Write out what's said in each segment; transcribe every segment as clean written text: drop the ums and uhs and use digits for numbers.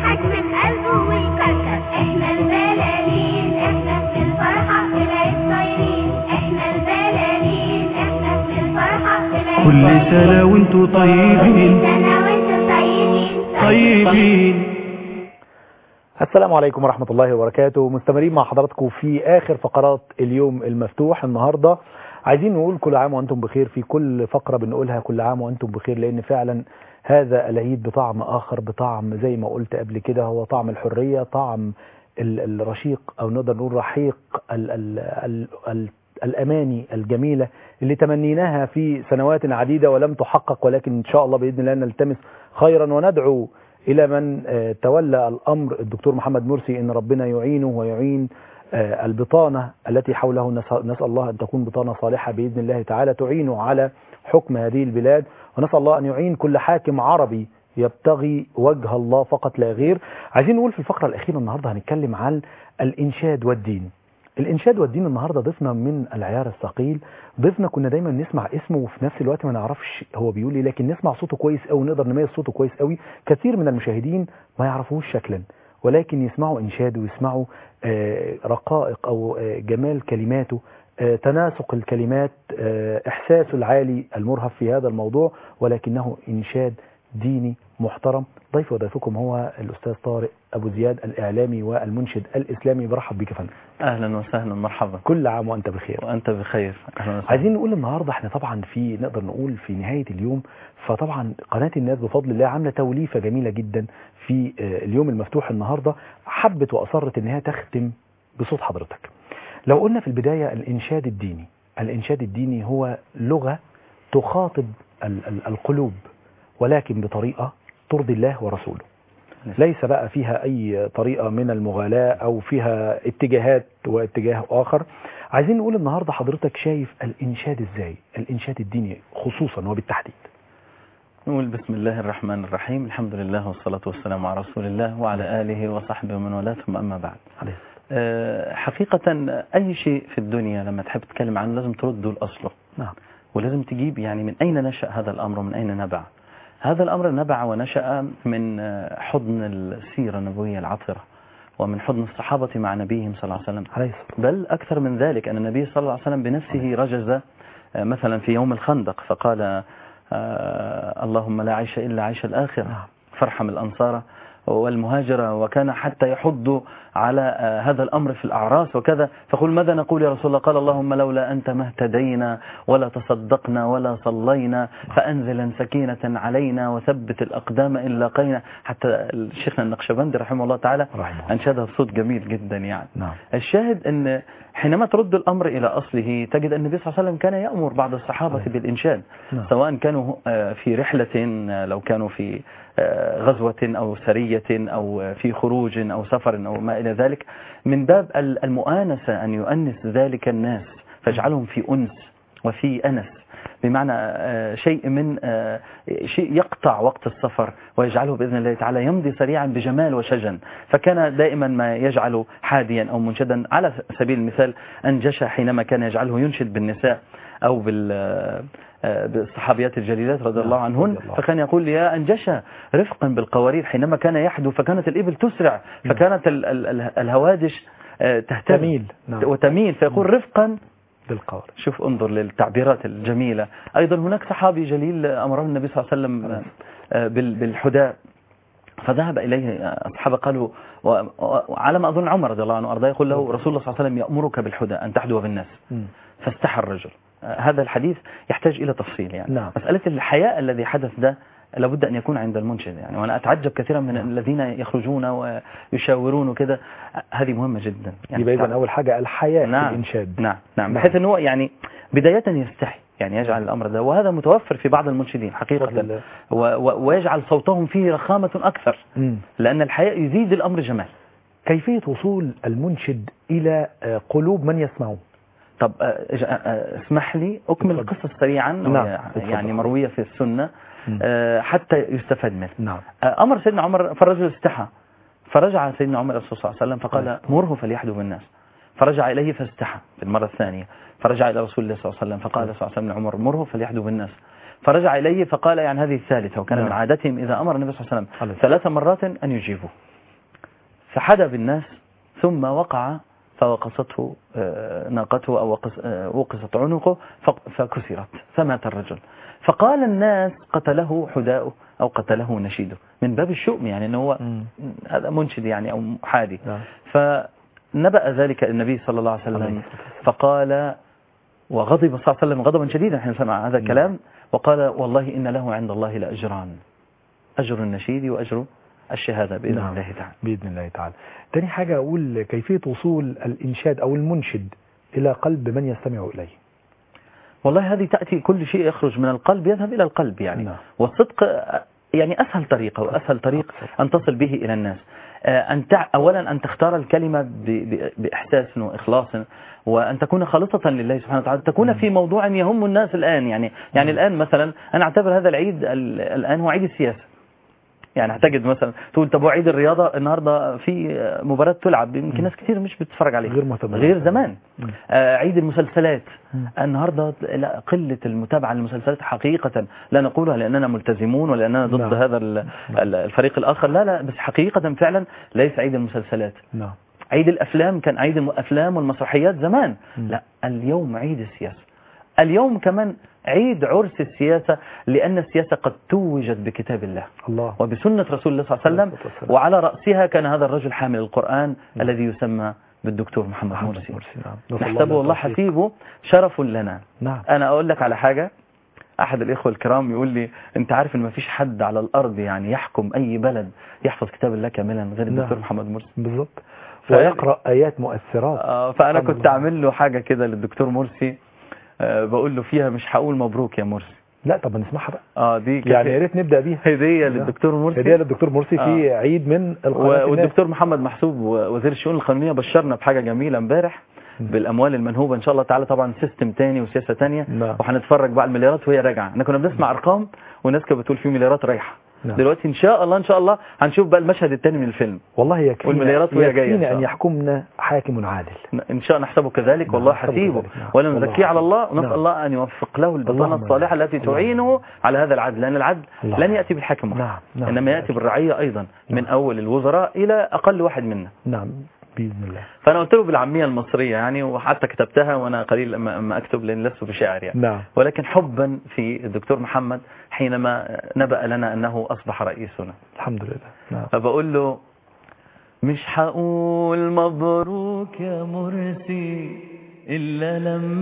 يضحك من قلبه ويكركر. احنا البلالين احنا في الفرحة في العيد طايرين. احنا البلالين احنا في الفرحة في العيد كل سنة وانتوا طيبين. كل سنة وانتوا طيبين طيبين. السلام عليكم ورحمة الله وبركاته. مستمرين مع حضراتكم في آخر فقرات اليوم المفتوح. النهاردة عايزين نقول كل عام وأنتم بخير. في كل فقرة بنقولها كل عام وأنتم بخير، لأن فعلا هذا العيد بطعم آخر، بطعم زي ما قلت قبل كده، هو طعم الحرية، طعم الرشيق أو نقدر نقول رحيق الأماني الجميلة اللي تمنيناها في سنوات عديدة ولم تحقق، ولكن إن شاء الله بإذن الله نلتمس خيرا وندعو إلى من تولى الأمر الدكتور محمد مرسي إن ربنا يعينه ويعين البطانة التي حوله. نسأل الله أن تكون بطانة صالحة بإذن الله تعالى تعينه على حكم هذه البلاد، ونسأل الله أن يعين كل حاكم عربي يبتغي وجه الله فقط لا غير. عايزين نقول في الفقرة الأخيرة النهاردة هنتكلم عن الإنشاد والدين. الإنشاد والدين النهاردة ضيفنا من العيار الثقيل، ضيفنا كنا دايما نسمع اسمه وفي نفس الوقت ما نعرفش هو بيقول ايه، لكن نسمع صوته كويس قوي، نقدر نميز صوته كويس قوي. كثير من المشاهدين ما يعرفوش شكلا، ولكن يسمعوا إنشاد ويسمعوا رقائق أو جمال كلماته، تناسق الكلمات، إحساسه العالي المرهف في هذا الموضوع، ولكنه إنشاد ديني محترم. ضيف وضيفكم هو الأستاذ طارق أبو زياد، الإعلامي والمنشد الإسلامي. برحب بك يا فندم. أهلا وسهلا، مرحبا. كل عام وأنت بخير. وأنت بخير. أهلا وسهلا. عايزين نقول النهاردة احنا طبعا في نقدر نقول في نهاية اليوم، فطبعا قناة الناس بفضل الله عاملة توليفة جميلة جدا في اليوم المفتوح النهاردة، حبت وأصرت انها تختم بصوت حضرتك. لو قلنا في البداية الإنشاد الديني، الإنشاد الديني هو لغة تخاطب القلوب، ولكن بطريقة ترضي الله ورسوله، ليس بقى فيها أي طريقة من المغالاة أو فيها اتجاهات واتجاه آخر. عايزين نقول النهاردة حضرتك شايف الإنشاد إزاي، الإنشاد الديني خصوصا وبالتحديد؟ نقول بسم الله الرحمن الرحيم، الحمد لله والصلاة والسلام على رسول الله وعلى آله وصحبه ومن والاه، ثم أما بعد. حقيقة أي شيء في الدنيا لما تحب تتكلم عنه لازم ترده لأصله. نعم. ولازم تجيب يعني من أين نشأ هذا الأمر ومن أين نبع. هذا الأمر نبع ونشأ من حضن السيرة النبوية العطرة، ومن حضن الصحابة مع نبيهم صلى الله عليه وسلم. بل أكثر من ذلك أن النبي صلى الله عليه وسلم بنفسه رجز مثلا في يوم الخندق فقال اللهم لا عيش إلا عيش الآخرة فارحم الأنصار والمهاجرة، وكان حتى يحض على هذا الأمر في الأعراس وكذا. فقل ماذا نقول يا رسول الله؟ قال اللهم لولا أنت ما اهتدينا ولا تصدقنا ولا صلينا، فأنزلا سكينة علينا وثبت الأقدام إن لاقينا. حتى الشيخنا النقشبندي رحمه الله تعالى أنشدها بصوت جميل جدا يعني. نعم. الشاهد أن حينما ترد الأمر إلى أصله تجد أن النبي صلى الله عليه وسلم كان يأمر بعض الصحابة بالإنشاد، سواء كانوا في رحلة، لو كانوا في غزوة أو سرية أو في خروج أو سفر أو ما إلى ذلك، من باب المؤانسة أن يؤنس ذلك الناس فاجعلهم في أنس وفي أنس، بمعنى شيء من شيء يقطع وقت السفر ويجعله بإذن الله تعالى يمضي سريعا بجمال وشجن. فكان دائما ما يجعل حاديا أو منشدا. على سبيل المثال أنجش حينما كان يجعله ينشد بالنساء أو بالصحابيات الجليلات رضي الله عنهن، فكان يقول يا أنجشة رفقا بالقوارير حينما كان يحدو، فكانت الإبل تسرع، فكانت الهوادش تهتميل وتميل، فيقول رفقا بالقوارير. شوف انظر للتعبيرات الجميلة. أيضا هناك صحابي جليل أمره النبي صلى الله عليه وسلم بالحداء، فذهب إليه أصحابه قالوا، وعلى ما أظن عمر رضي الله عنه أرضاه، يقول له رسول الله صلى الله عليه وسلم يأمرك بالحداء أن تحدو بالناس، فاستحى الرجل. هذا الحديث يحتاج إلى تفصيل يعني. نعم. مسألة الحياء الذي حدث ده لابد أن يكون عند المنشد يعني. وأنا أتعجب كثيرا من الذين يخرجون ويشاورون وكذا، هذه مهمة جدا يعني. يبقى إذن أول حاجة الحياء في الإنشاد. نعم. بحيث أنه يعني بداية يستحي يعني يجعل الأمر ده، وهذا متوفر في بعض المنشدين حقيقة، ويجعل صوتهم فيه رخامة أكثر، لأن الحياء يزيد الأمر جمال. كيفية وصول المنشد إلى قلوب من يسمعون؟ طب اسمح لي أكمل القصة سريعا. يعني مروية في السنة حتى يستفاد منه. نعم. أمر سيدنا عمر فالرجل استحى، فرجع سيدنا عمر الرسول صلى الله عليه وسلم فقال مره فليحدو بالناس، فرجع إليه فاستحى في المرة الثانية، فرجع إلى رسول الله صلى الله عليه وسلم فقال صلى الله عليه وسلم عمر مره فليحدو بالناس، فرجع إليه فقال يعني هذه الثالثة، وكان من عادتهم إذا أمر النبي صلى الله عليه وسلم 3 مرات أن يجيبوا. فحدا بالناس ثم وقع فوقصته ناقته أو وقصت عنقه فكسرت فمات الرجل. فقال الناس قتله حداؤه أو قتله نشيده من باب الشؤم، يعني أنه هو هذا منشد يعني أو حادي. فنبأ ذلك النبي صلى الله عليه وسلم فقال، وغضب صلى الله عليه وسلم غضبا شديدا حين سمع هذا الكلام، وقال والله إن له عند الله لأجران، أجر النشيد وأجر الشهادة بإذن الله تعالى. بإذن الله تعالى. تاني حاجة أقول كيفية وصول الإنشاد أو المنشد إلى قلب من يستمع إليه. والله هذه تأتي كل شيء يخرج من القلب يذهب إلى القلب يعني. والصدق يعني أسهل طريقة وأسهل طريق أن تصل به إلى الناس. أولا أن تختار الكلمة بإحساس وإخلاص، وأن تكون خالصة لله سبحانه وتعالى، تكون في موضوع يعني الناس الآن يعني الآن مثلا أنا أعتبر هذا العيد الآن هو عيد السياسة. يعني هتجد مثلا تقول طب عيد الرياضة النهاردة في مباراة تلعب، يمكن ناس كتير مش بتتفرج عليها غير زمان. عيد المسلسلات النهاردة قلة المتابعة للمسلسلات حقيقة، لا نقولها لأننا ملتزمون ولأننا ضد هذا الفريق الآخر، لا بس حقيقة فعلا ليس عيد المسلسلات. عيد الأفلام كان عيد الأفلام والمسرحيات زمان، لا اليوم عيد السياسة. اليوم كمان عيد عرس السياسة، لأن السياسة قد توجت بكتاب الله وبسنة رسول الله صلى الله عليه وسلم، وعلى رأسها كان هذا الرجل حامل القرآن الذي يسمى بالدكتور محمد مرسي. نحسبه والله حسيبه شرف لنا. أنا أقول لك على حاجة، أحد الإخوة الكرام يقول لي أنت عارف إن ما فيش حد على الأرض يعني يحكم أي بلد يحفظ كتاب الله كاملا غير الدكتور محمد مرسي. بالضبط. ويقرأ آيات مؤثرات. فأنا كنت أعمل له حاجة كده للدكتور مرسي، بقول له فيها مش هقول مبروك يا مرسي. لا طب نسمعها بقى. دي يعني يا ريت نبدا بيها. هديه للدكتور مرسي. هديه للدكتور مرسي في عيد من القناه. والدكتور محمد محسوب وزير الشؤون القانونيه بشرنا بحاجه جميله امبارح بالاموال المنهوبه ان شاء الله تعالى، طبعا سيستم تاني وسياسه تانية. وهنتفرج بقى المليارات وهي راجعه. احنا كنا بنسمع ارقام والناس كانت بتقول في مليارات رايحه. دلوقتي ان شاء الله هنشوف بقى المشهد الثاني من الفيلم. والله يكفينا ان يحكمنا حاكم عادل ان شاء الله، نحسبه كذلك. والله حسيبه ولا نزكيه على الله، ونسال الله ان يوفق له البطانه الصالحه التي تعينه على هذا العدل، لان العدل لن ياتي بالحاكم انما ياتي بالرعيه ايضا، من اول الوزراء الى اقل واحد منا. بإذن الله. فأنا قلت له بالعامية المصرية يعني، وحتى كتبتها وأنا قليل ما أكتب لأن لست بشاعر يعني. ولكن حبا في الدكتور محمد حينما نبأ لنا أنه أصبح رئيسنا الحمد لله. فبقول له مش هقول مبروك يا مرسي إلا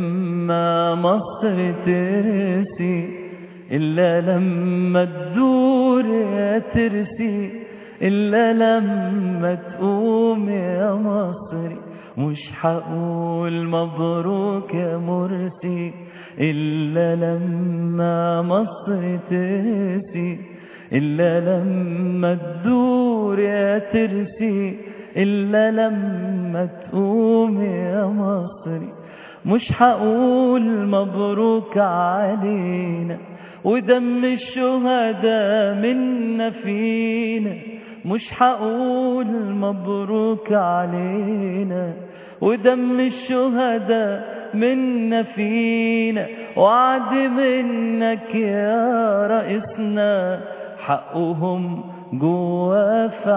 لما مصر ترسي، إلا لما تدور يا ترسي، إلا لما تقوم يا مصري. مش هقول مبروك يا مرسي إلا لما مصر ترسي، إلا لما تدور يا ترسي، إلا لما تقوم يا مصري. مش هقول مبروك علينا ودم الشهداء منا فينا، مش هقول مبروك علينا ودم الشهداء منا فينا، وعد منك يا رئيسنا حقهم جوا في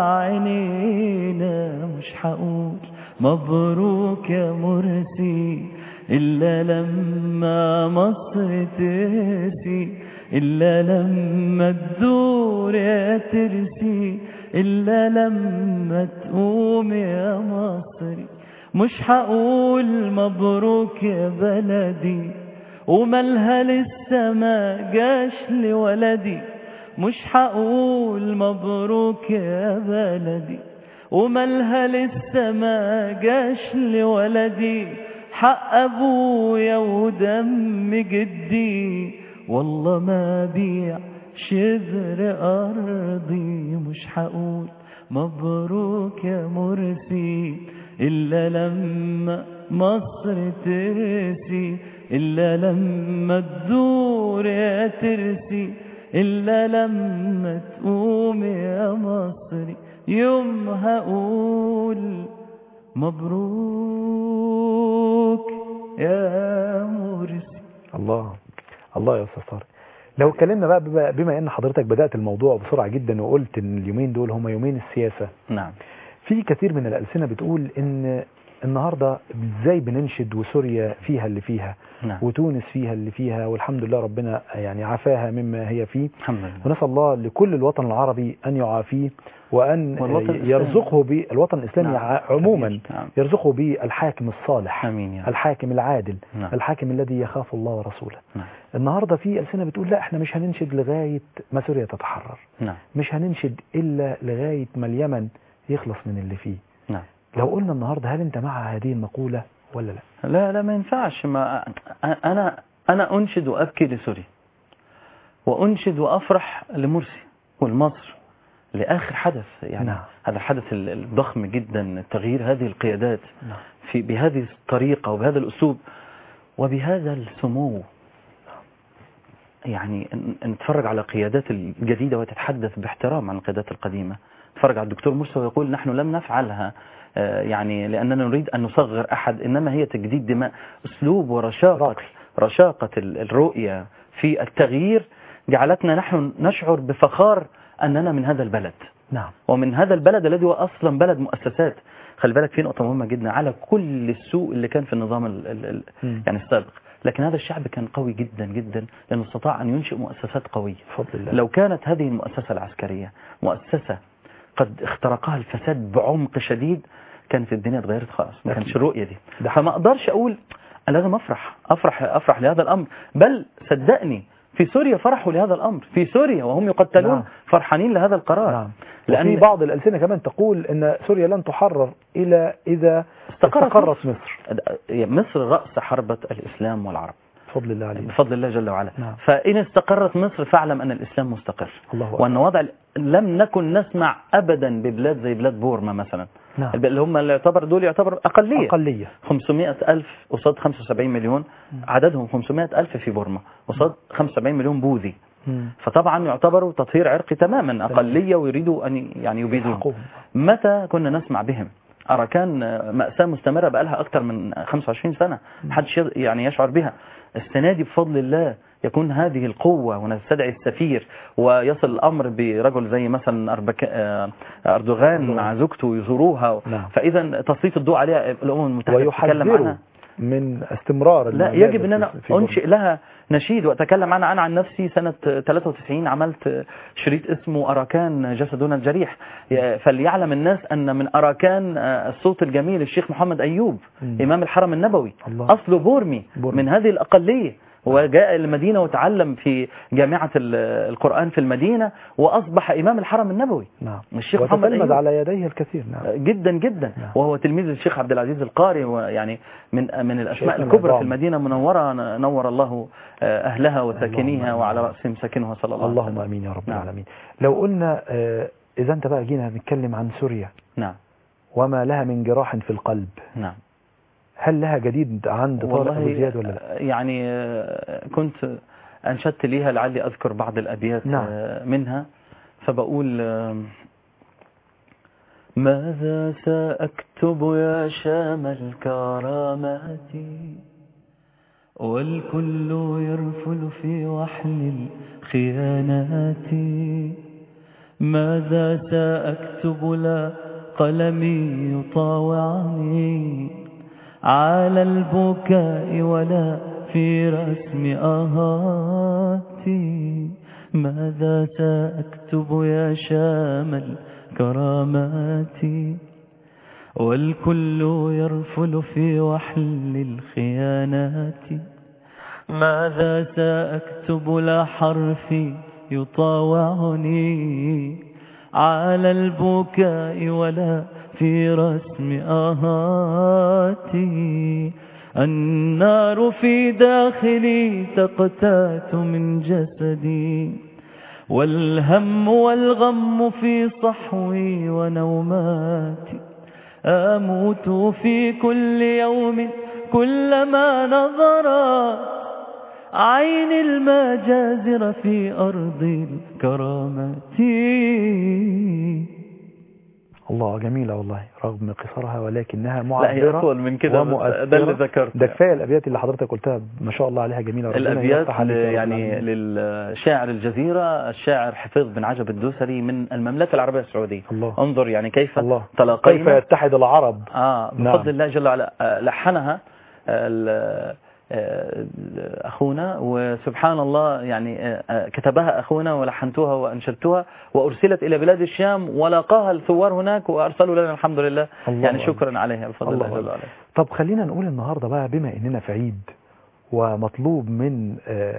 عينينا. مش هقول مبروك يا مرسي إلا لما مصر ترسي، إلا لما تدور يا ترسي، إلا لما تقوم يا مصري. مش هقول مبروك يا بلدي ومالها لسه ما جاش لولدي، مش هقول مبروك يا بلدي ومالها لسه ما جاش لولدي. حق أبويا ودم جدي والله ما بيع شبر أرضي. مش هقول مبروك يا مرسي إلا لما مصر ترسي، إلا لما تدور يا ترسي، إلا لما تقوم يا مصري. يوم هقول مبروك يا مرسي. الله يا أستاذ طارق. لو اتكلمنا بقى بما ان حضرتك بدأت الموضوع بسرعة جدا وقلت ان اليومين دول هم يومين السياسة. نعم. في كثير من الألسنة بتقول إن النهاردة ازاي بننشد وسوريا فيها اللي فيها، نعم. وتونس فيها اللي فيها، والحمد لله ربنا يعني عافاها مما هي فيه. الحمد لله. ونسأل الله لكل الوطن العربي أن يعافيه وأن يرزقه بالوطن الإسلامي نعم. عموما. نعم. يرزقه بالحاكم الصالح. آمين يا رب. الحاكم العادل. نعم. الحاكم الذي يخاف الله ورسوله. نعم. النهاردة في ألسنة بتقول لا احنا مش هننشد لغاية ما سوريا تتحرر. نعم. مش هننشد إلا لغاية ما اليمن يخلص من اللي فيه. نعم. لو قلنا النهاردة هل انت مع هذه المقولة ولا لا؟ لا ما ينفعش. ما أنا أنشد وأبكي لسوريا، وأنشد وأفرح لمرسي والمصر لآخر حدث يعني. نعم. هذا الحدث الضخم جدا، تغيير هذه القيادات. نعم. بهذه الطريقة وبهذا الأسلوب وبهذا السمو. يعني نتفرج على قيادات الجديدة وتتحدث باحترام عن القيادات القديمة. نتفرج على الدكتور مرسي ويقول نحن لم نفعلها يعني لأننا نريد أن نصغر أحد، إنما هي تجديد دماء. أسلوب ورشاقة الرؤية في التغيير جعلتنا نحن نشعر بفخار أننا من هذا البلد. نعم. ومن هذا البلد الذي هو أصلا بلد مؤسسات. خلي بالك في نقطة مهمة جدا على كل السوء اللي كان في النظام يعني السابق، لكن هذا الشعب كان قوي جدا جدا لأنه استطاع أن ينشئ مؤسسات قوية. بفضل الله. لو كانت هذه المؤسسة العسكرية مؤسسة قد اخترقها الفساد بعمق شديد كانت الدنيا اتغيرت خالص، ما كانش الرؤية دي. فما اقدرش اقول لازم افرح لهذا الامر، بل صدقني في سوريا فرحوا لهذا الامر، في سوريا وهم يقتلون. نعم. فرحانين لهذا القرار. نعم. لأن وفي بعض الألسنة كمان تقول ان سوريا لن تحرر إلا إذا استقرت مصر. مصر رأس حربة الإسلام والعرب بفضل الله عليه. بفضل الله جل وعلا. نعم. فإن استقرت مصر فاعلم أن الإسلام مستقر. الله وأن وضع لم نكن نسمع أبدا ببلاد زي بلاد بورما مثلا. نعم. اللي هم اللي يعتبر أقلية 500,000 قصاد 75 مليون. عددهم 500,000 في بورما قصاد 75 مليون بوذي. فطبعا يعتبروا تطهير عرقي تماما، أقلية ويريدوا أن يعني يبيدون. متى كنا نسمع بهم؟ أراكان مأساة مستمرة بقالها أكثر من 25 سنة محدش يعني يشعر بها. السنة دي بفضل الله يكون هذه القوة ونستدعي السفير ويصل الأمر برجل زي مثلا أردوغان مع زوجته يزوروها. نعم. فإذا تسليط الضوء عليها الأمم المتحدة تتكلم عنها من استمرار. لا يجب أن أنا أنشئ لها نشيد وأتكلم عنها. أنا عن نفسي سنة 93 عملت شريط اسمه أراكان جسدنا الجريح. فليعلم الناس أن من أراكان الصوت الجميل الشيخ محمد أيوب إمام الحرم النبوي. الله. أصله بورمي من هذه الأقلية، وجاء المدينة وتعلم في جامعة القرآن في المدينة وأصبح إمام الحرم النبوي. نعم. الشيخ محمد أيوب على يديه الكثير. نعم. جدا جدا. نعم. وهو تلميذ الشيخ عبد العزيز القاري، ويعني من الأسماء الكبرى في المدينة منورة. نور الله أهلها وساكنيها وعلى رأسهم ساكنها صلى الله عليه وسلم. اللهم آمين يا رب العالمين. لو قلنا إذا أنت بقى جينا نتكلم عن سوريا. نعم. وما لها من جراح في القلب. نعم. هل لها جديد عند طارق أبو زياد ولا لا؟ يعني كنت أنشدت ليها لعلي أذكر بعض الأبيات. نعم. منها فبقول ماذا سأكتب يا شام الكرامات والكل يرفل في وحل الخيانات. ماذا سأكتب لا قلمي يطاوعني على البكاء ولا في رسم آهاتي. ماذا سأكتب يا شام الكرامات والكل يرفل في وحل الخيانات. ماذا سأكتب لا حرفي يطاوعني على البكاء ولا في رسم آهاتي. النار في داخلي تقتات من جسدي والهم والغم في صحوي ونوماتي. أموت في كل يوم كلما نظرت عين المجازر في أرض الكرامات. الله جميلة والله رغم قصرها ولكنها لا هي معبرة أطول من كده، ده اللي ذكرته. ده كفاية الأبيات اللي حضرتك قلتها ما شاء الله عليها جميلة. الأبيات يعني للشاعر الجزيرة الشاعر حفيظ بن عجب الدوسري من المملكة العربية السعودية. الله. انظر يعني كيف الله. تلاقينا، كيف يتحد العرب. بفضل الله جل وعلا. لحنها أخونا، وسبحان الله يعني كتبها أخونا ولحنتها وأنشدتها وأرسلت إلى بلاد الشام ولاقاها الثوار هناك وأرسلوا لنا الحمد لله. يعني شكرا عليها بفضل الله جل وعلا. طب خلينا نقول النهاردة بقى بما إننا في عيد ومطلوب من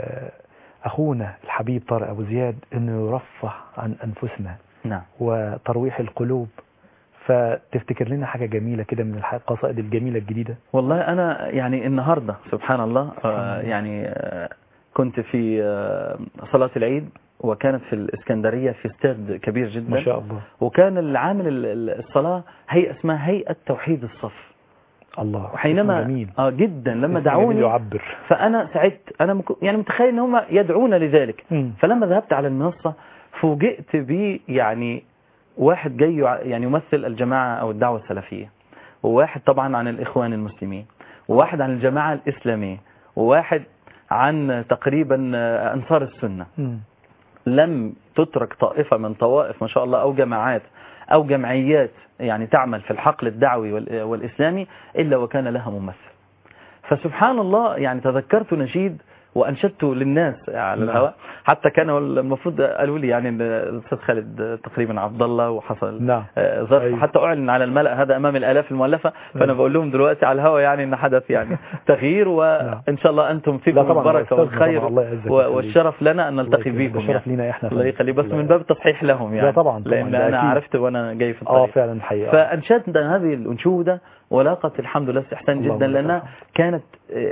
أخونا الحبيب طارق أبو زياد إنه يرفه عن أنفسنا. نعم. وترويح القلوب، فتفتكر لنا حاجة جميلة كده من القصائد الجميلة الجديدة؟ والله أنا يعني النهاردة سبحان الله يعني كنت في صلاة العيد وكانت في الإسكندرية في استاد كبير جدا ما شاء الله. وكان العامل الصلاة هيئة اسمها هيئة توحيد الصف. الله. وحينما جميل. جدا لما دعوني يعبر. فأنا سعدت، أنا يعني متخيل ان هم يدعون لذلك. فلما ذهبت على المنصة فوجئت بي يعني واحد جاي يعني يمثل الجماعة أو الدعوة السلفية، وواحد طبعا عن الإخوان المسلمين، وواحد عن الجماعة الإسلامية، وواحد عن تقريبا أنصار السنة. لم تترك طائفة من طوائف ما شاء الله أو جماعات أو جمعيات يعني تعمل في الحقل الدعوي والإسلامي إلا وكان لها ممثل. فسبحان الله يعني تذكرت نشيد وأنشدته للناس على الهواء، حتى كانوا المفروض قالوا لي يعني الأستاذ خالد تقريبا عبد الله وحصل ظرف حتى أعلن على الملأ هذا أمام الآلاف المؤلفة. فأنا بقول لهم دلوقتي على الهواء يعني إن حدث يعني تغيير، وإن شاء الله أنتم فيكم البركة والخير والشرف لنا أن نلتقي بكم. الشرف لينا إحنا. الله يخلي بس من باب التصحيح لهم يعني. طبعا لأن أنا عرفت وأنا جاي في الطريق. فعلا حقيقة. فأنشدنا هذه الأنشودة ولاقت الحمد لله استحسان جدا، لأنها كانت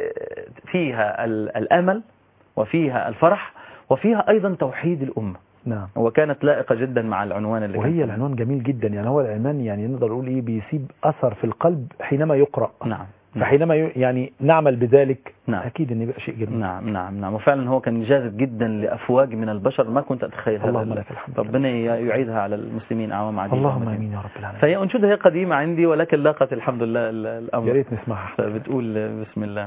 فيها الأمل وفيها الفرح وفيها أيضا توحيد الأمة. نعم. وكانت لائقة جدا مع العنوان اللي وهي العنوان جميل جدا، يعني هو العنوان يعني نقدر نقول ايه بيسيب أثر في القلب حينما يقرأ. نعم. فحينما يعني نعمل بذلك. نعم. أكيد أن يبقى شيء جميل. نعم. وفعلا هو كان جاذب جدا لأفواج من البشر ما كنت أتخيل. اللهم لك الحمد. ربنا يعيدها على المسلمين أعوام عديدة. اللهم آمين يا رب العالمين. فهي أنشودة هي قديمة عندي ولكن لاقت الحمد لله الأمر. يا ريت نسمعها. بتقول بسم الله.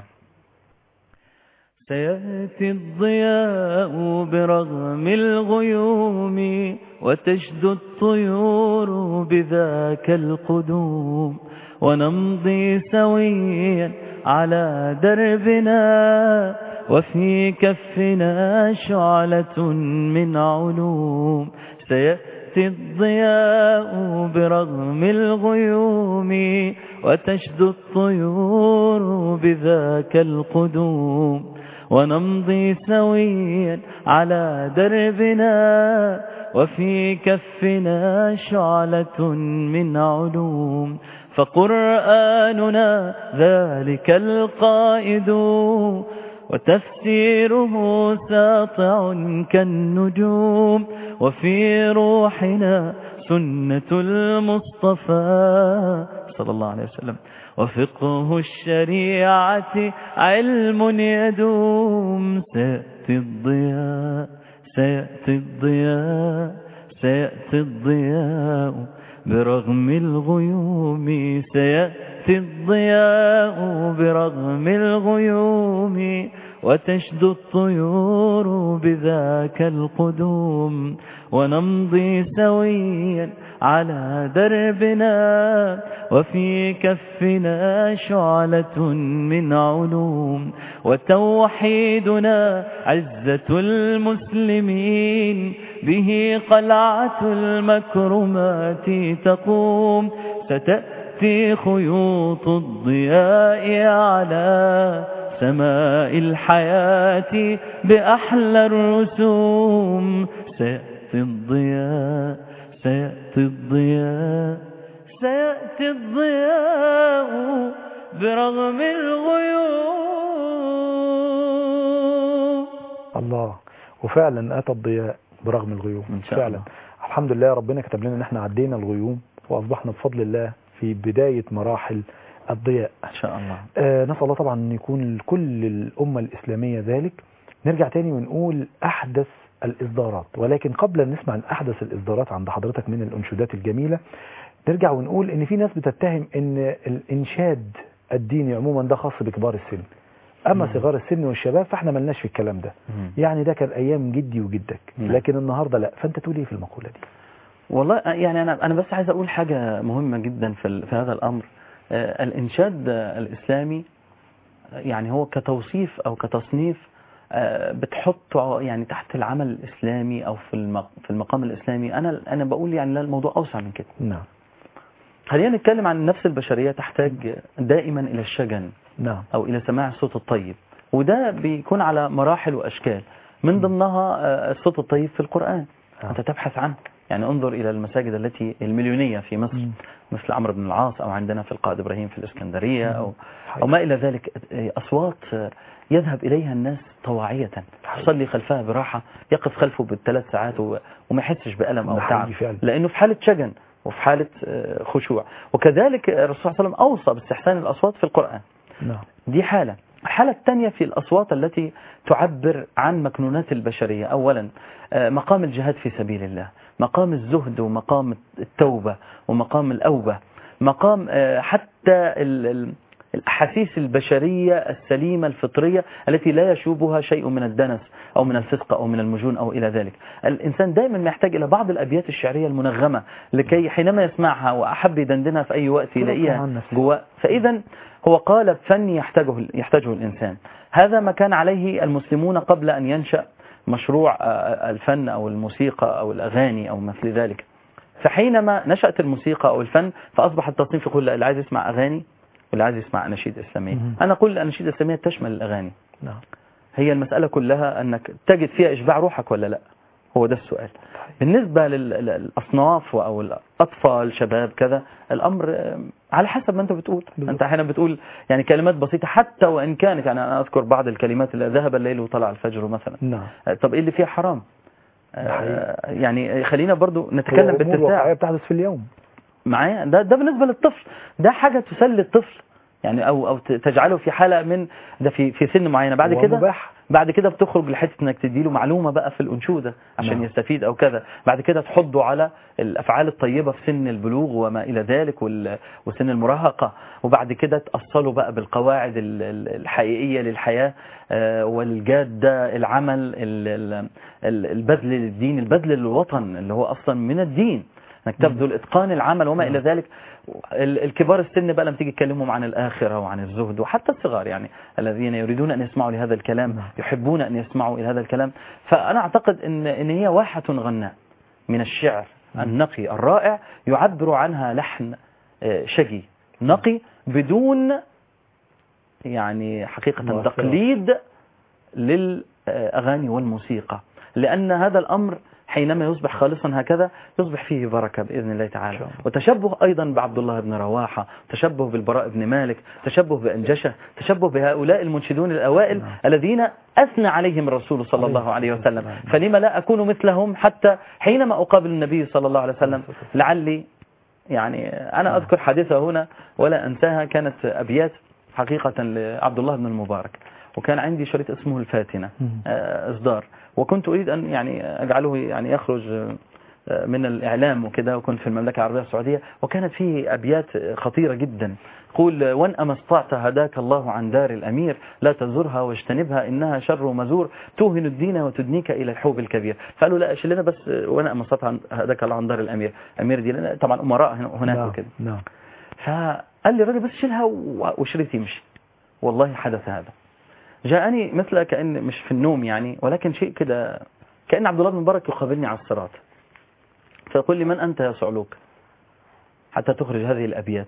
سيأتي الضياء برغم الغيوم وتشدو الطيور بذاك القدوم، ونمضي سويا على دربنا وفي كفنا شعلة من علوم. سيأتي الضياء برغم الغيوم وتشدو الطيور بذاك القدوم، ونمضي سويا على دربنا وفي كفنا شعلة من علوم. فقرآننا ذلك القائد وتفسيره ساطع كالنجوم، وفي روحنا سنة المصطفى صلى الله عليه وسلم، وفقه الشريعة علم يدوم. سيأتي الضياء سيأتي الضياء سيأتي الضياء برغم الغيوم. سيأتي الضياء برغم الغيوم وتشدو الطيور بذاك القدوم، ونمضي سويا على دربنا وفي كفنا شعلة من علوم. وتوحيدنا عزة المسلمين به قلعة المكرمات تقوم. ستأتي خيوط الضياء على سماء الحياة بأحلى الرسوم. سيأتي الضياء سيأتي الضياء سيأتي الضياء برغم الغيوم. الله. وفعلا أتى الضياء برغم الغيوم فعلا. الحمد لله ربنا كتب لنا ان احنا عدينا الغيوم واصبحنا بفضل الله في بداية مراحل الضياء ان شاء الله. نسأل الله طبعا ان يكون كل الامة الاسلامية ذلك. نرجع تاني ونقول احدث الاصدارات، ولكن قبل ان نسمع عن احدث الاصدارات عند حضرتك من الانشودات الجميلة نرجع ونقول ان في ناس بتتهم ان الانشاد الديني عموما ده خاص بكبار السن، اما صغار السن والشباب فاحنا ملناش في الكلام ده. يعني ده كان ايام جدي وجدك، لكن النهارده لا. فانت تقول ايه في المقوله دي؟ والله يعني انا بس عايز اقول حاجه مهمه جدا في هذا الامر. الانشاد الاسلامي يعني هو كتوصيف او كتصنيف بتحطه يعني تحت العمل الاسلامي او في المقام الاسلامي. انا بقول يعني لا، الموضوع اوسع من كده. نعم. خلينا نتكلم عن النفس البشريه تحتاج دائما الى الشجن. نعم. او الى سماع الصوت الطيب، وده بيكون على مراحل واشكال، من ضمنها الصوت الطيب في القرآن. انت تبحث عنه، يعني انظر الى المساجد التي المليونية في مصر، مثل عمرو بن العاص، او عندنا في القائد ابراهيم في الاسكندرية، او ما الى ذلك. اصوات يذهب اليها الناس طواعية، يصلي خلفها براحة، يقف خلفه بالثلاث ساعات وما يحسش بألم او تعب، لانه في حالة شجن وفي حالة خشوع. وكذلك الرسول صلى الله عليه وسلم اوصى باستحسان الاصوات في القرآن. دي حالة. الحالة الثانية في الأصوات التي تعبر عن مكنونات البشرية. أولا مقام الجهاد في سبيل الله، مقام الزهد، ومقام التوبة، ومقام الأوبة، مقام حتى الأحاسيس البشرية السليمة الفطرية التي لا يشوبها شيء من الدنس أو من الفسق أو من المجون أو إلى ذلك. الإنسان دائما ما يحتاج إلى بعض الأبيات الشعرية المنغمة لكي حينما يسمعها وأحب يدندنها في أي وقت يلاقيها جوا. فإذا هو قالب فني يحتاجه الإنسان. هذا ما كان عليه المسلمون قبل أن ينشأ مشروع الفن أو الموسيقى أو الأغاني أو مثل ذلك. فحينما نشأت الموسيقى أو الفن فأصبح التصنيف يقول اللي عايز يسمع أغاني واللي عايز يسمع أناشيد إسلامية. أنا أقول الأناشيد الإسلامية تشمل الأغاني. هي المسألة كلها أنك تجد فيها إشباع روحك ولا لا، هو ده السؤال. بالنسبة للأصناف أو الأطفال شباب كذا، الأمر على حسب ما أنت بتقول. أنت أحيانا بتقول يعني كلمات بسيطة، حتى وإن كانت يعني أنا أذكر بعض الكلمات اللي ذهب الليل وطلع الفجر مثلا. طب إيه اللي فيها حرام؟ يعني خلينا برضو نتكلم باتساع. واقعية بتحدث في اليوم معايا. ده بالنسبة للطفل، ده حاجة تسلي الطفل يعني أو تجعله في حالة من ده في سن معينة. بعد كده بتخرج لحته انك تديله معلومة بقى في الأنشودة عشان يستفيد او كذا. بعد كده تحضه على الافعال الطيبة في سن البلوغ وما الى ذلك وسن المراهقة. وبعد كده تأصله بقى بالقواعد الحقيقية للحياة والجادة، العمل، البذل للدين، البذل للوطن اللي هو اصلا من الدين، انك تبذل اتقان العمل وما الى ذلك. الكبار السن بقى لما تيجي تكلمهم عن الآخرة وعن الزهد، وحتى الصغار يعني الذين يريدون أن يسمعوا لهذا الكلام، يحبون أن يسمعوا إلى هذا الكلام. فأنا أعتقد إن هي واحة غناء من الشعر النقي الرائع، يعبر عنها لحن شجي نقي بدون يعني حقيقة تقليد للأغاني والموسيقى. لأن هذا الأمر حينما يصبح خالصا هكذا يصبح فيه بركة بإذن الله تعالى. وتشبه أيضا بعبد الله بن رواحة، تشبه بالبراء بن مالك، تشبه بأنجشة، تشبه بهؤلاء المنشدون الأوائل الذين أثنى عليهم الرسول صلى الله عليه وسلم. فلما لا أكون مثلهم حتى حينما أقابل النبي صلى الله عليه وسلم لعلي يعني. أنا أذكر حادثة هنا ولا أنساها، كانت أبيات حقيقة لعبد الله بن المبارك، وكان عندي شريط اسمه الفاتنة إصدار، وكنت أريد أن يعني أجعله يعني يخرج من الإعلام وكذا، وكنت في المملكة العربية السعودية، وكانت فيه أبيات خطيرة جدا. قول: وان أما استطعت هداك الله عن دار الأمير، لا تزرها واجتنبها إنها شر مزور، توهن الدين وتدنيك إلى الحوب الكبير. فقالوا لا شيل لنا بس وان أما استطعت هداك الله عن دار الأمير. أمير دي لنا طبعا أمراء هناك وكذا. فقال لي الراجل بس شيلها وشريط يمشي. والله حدث هذا. جاءني مثل كأن مش في النوم يعني، ولكن شيء كده كأن عبد الله بن مبارك يقابلني على الصراط، فيقول لي: من أنت يا صعلوك حتى تخرج هذه الأبيات؟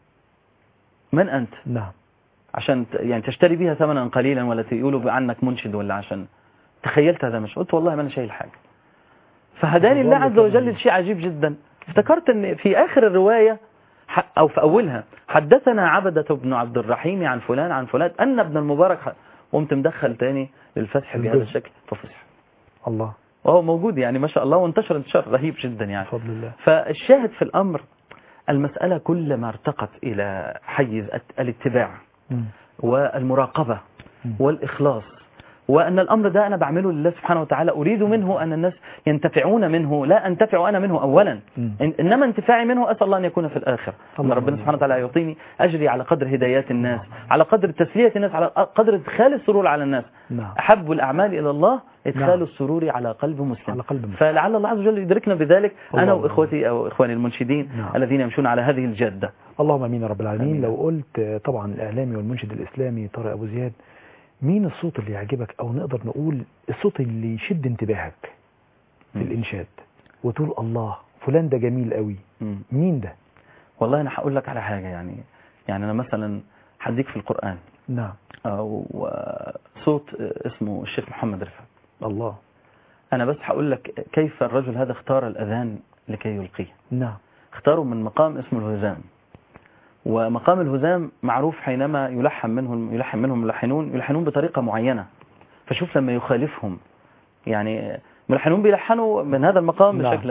من أنت؟ نعم. عشان يعني تشتري بها ثمنا قليلا ولا تقولوا عنك منشد، ولا عشان تخيلت هذا؟ مش قلت والله ما أنا شايل حاجة. فهداني الله عز وجل لشيء عجيب جدا. افتكرت أن في آخر الرواية أو في أولها: حدثنا عبدة بن عبد الرحيم عن فلان عن فلان أن ابن المبارك، قمت مدخل تاني للفتح بهذا الشكل ففسح الله، وهو موجود يعني ما شاء الله، وانتشر انتشار رهيب جدا يعني بفضل الله. فالشاهد في الأمر المسألة كلما ارتقت إلى حيز الاتباع والمراقبة والإخلاص وأن الأمر ده أنا بعمله لله سبحانه وتعالى، أريد منه أن الناس ينتفعون منه، لا أنتفع أنا منه أولا، إنما انتفاعي منه أسأل الله أن يكون في الآخر، أن ربنا سبحانه وتعالى يعطيني أجري على قدر هدايات الناس، على قدر تسلية الناس، على قدر إدخال السرور على الناس. أحب الأعمال إلى الله إدخال السرور على قلب مسلم. فلعل الله عز وجل يدركنا بذلك أنا وإخوتي أو إخواني المنشدين الذين يمشون على هذه الجادة. اللهم امين يا رب العالمين. لو قلت طبعا الإعلامي والمنشد الإسلامي طارق أبو زياد، مين الصوت اللي يعجبك أو نقدر نقول الصوت اللي يشد انتباهك في الإنشاد وتقول الله فلان ده جميل قوي؟ مين ده؟ والله أنا هقول لك على حاجة، يعني أنا مثلا هديك في القرآن نعم صوت اسمه الشيخ محمد رفعت. الله. أنا بس هقول لك كيف الرجل هذا اختار الأذان لكي يلقيه. نعم. اختاروا من مقام اسمه الهزام، ومقام الهزام معروف حينما يلحن منهم ملحنون يلحنون بطريقة معينة، فشوف لما يخالفهم، يعني ملحنون بيلحنوا من هذا المقام بشكل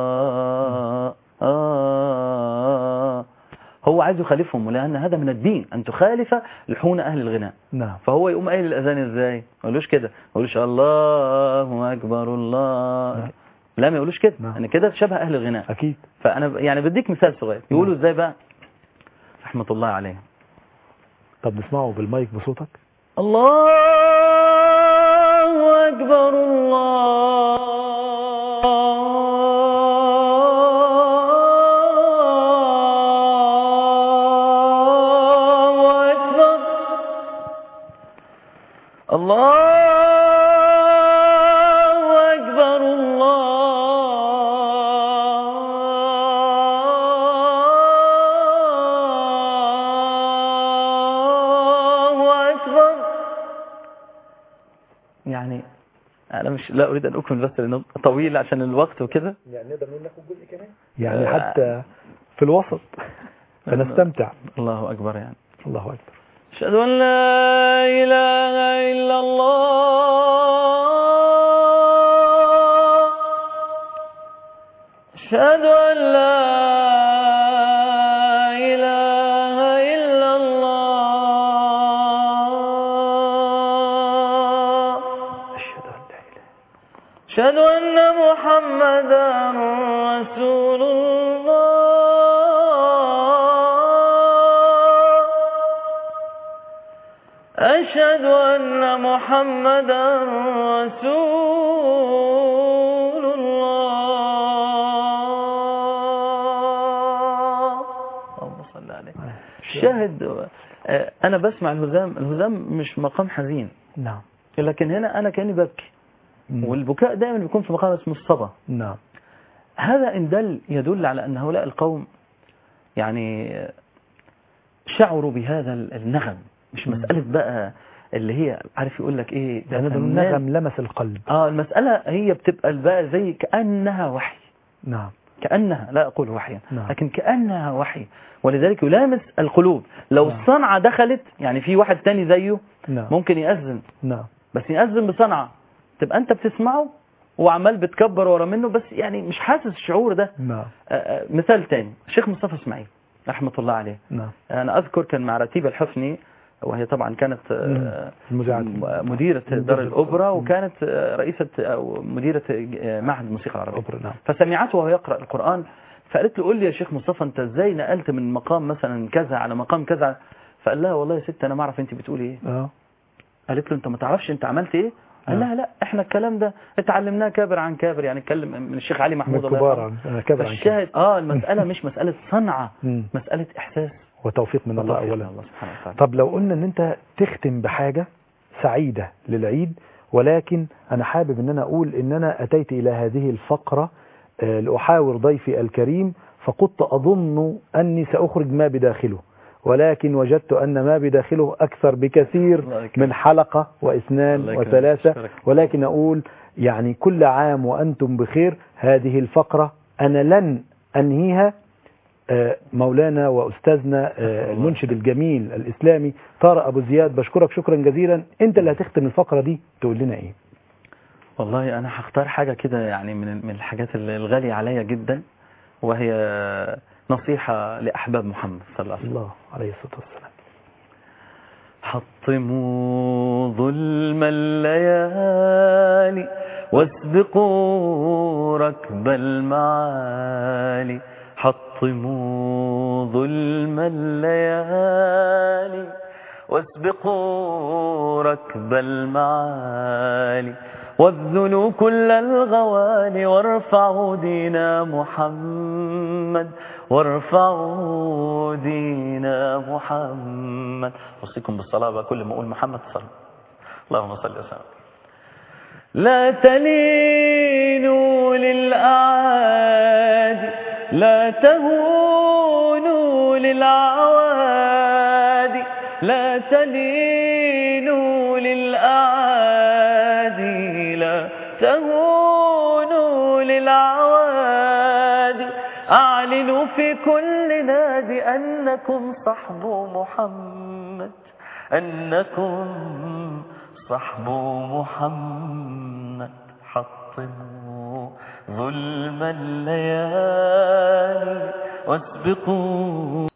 هو عايز يخالفهم، لأن هذا من الدين أن تخالف لحون أهل الغناء. نعم. فهو يقوم قايل الأذان إزاي؟ ما يقولوش كده، ما يقولوش الله أكبر الله. نعم. لا ما يقولوش كده. يعني كده تشبه أهل الغناء أكيد. فأنا يعني بديك مثال صغير يقولوا إزاي بقى رحمة الله عليه. طب نسمعه بالمايك بصوتك. الله أكبر الله أكبر الله أكبر الله أكبر. يعني أنا لا أريد أن أكمل بس لأنه طويل عشان الوقت وكده. يعني نقدر نقول ناخد جزء كمان يعني حتى في الوسط فنستمتع. الله أكبر. يعني الله أكبر. أشهد أن لا إله إلا الله، أشهد أن لا إله إلا الله، أشهد أن محمدا رسول الله، أشهد أن محمدا رسول الله. اللهم صل عليه. شاهد أنا بسمع الهزام مش مقام حزين. نعم. لكن هنا أنا كأني ببكي، والبكاء دائما بيكون في مقام اسمه الصبا. نعم. هذا إن يدل على أن هؤلاء القوم يعني شعروا بهذا النغم، مش مسألة بقى اللي هي عارف يقول لك ايه ده النغم لمس القلب. المسألة هي بتبقى بقى زي كأنها وحي. نعم. كأنها، لا أقول وحيا، نعم. لكن كأنها وحي، ولذلك يلامس القلوب. لو نعم. الصنعة دخلت، يعني في واحد تاني زيه نعم. ممكن يأذن، نعم. بس يأذن بصنعة تبقى أنت بتسمعه وعمال بتكبر ورا منه، بس يعني مش حاسس الشعور ده. نعم. مثال تاني الشيخ مصطفى اسماعيل رحمة الله عليه. نعم. أنا أذكر كان مع رتيبة الحفني، وهي طبعا كانت مديرة دار الأوبرا، وكانت رئيسة أو مديرة معهد الموسيقى العربية. نعم. فسمعته وهو يقرأ القرآن، فقالت له قول لي يا شيخ مصطفى أنت إزاي نقلت من مقام مثلا كذا على مقام كذا؟ فقال لها والله يا ست أنا ما أعرف أنت بتقولي إيه. قالت له أنت ما تعرفش أنت عملت إيه؟ قال لها لا احنا الكلام ده اتعلمناه كابر عن كابر، يعني اتكلم من الشيخ علي محمود الله كبار عن كابر عن كابر. المسألة مش مسألة صنعة، مسألة إحساس وتوفيق من الله أولا. الله سبحانه وتعالى. طب لو قلنا ان انت تختم بحاجة سعيدة للعيد، ولكن انا حابب ان انا اقول ان انا اتيت الى هذه الفقرة لأحاور ضيفي الكريم، فكنت اظن اني ساخرج ما بداخله، ولكن وجدت أن ما بداخله أكثر بكثير من حلقة واثنان وثلاثة. ولكن أقول يعني كل عام وأنتم بخير. هذه الفقرة أنا لن أنهيها. مولانا وأستاذنا المنشد الجميل الإسلامي طارق أبو زياد، بشكرك شكرا جزيلا. أنت اللي هتختم الفقرة دي، تقول لنا إيه؟ والله أنا هختار حاجة كده يعني من الحاجات الغالية عليا جدا، وهي نصيحة لأحباب محمد صلى الله عليه وسلم. الله عليه الصلاة والسلام. حطموا ظلم الليالي واسبقوا ركب المعالي. حطموا ظلم الليالي واسبقوا ركب المعالي. وابذلوا كل الغوالي وارفعوا دين محمد. وارفعوا دين محمد. أوصيكم بالصلاة بقى كل ما أقول محمد صلى. اللهم صل وسلم. لا تلينوا للأعادي لا تهونوا للعوادي. لا تلينوا للأعادي لا تهونوا للعوادي. أعلنوا في كل نادي أنكم صحب محمد. أنكم صحب محمد. حطموا ظلم الليالي واسبقوا